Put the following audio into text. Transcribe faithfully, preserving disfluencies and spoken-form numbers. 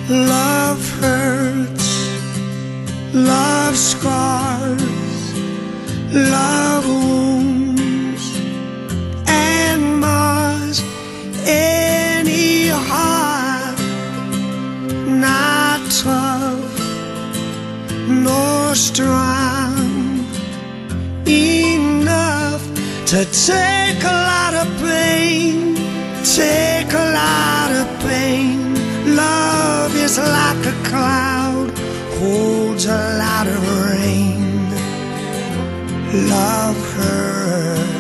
Love hurts, love scars, love wounds and mars any heart not tough nor strong enough to take a lot of pain, take a lot of pain. Love is like a cloud, holds a lot of rain. Love hurts.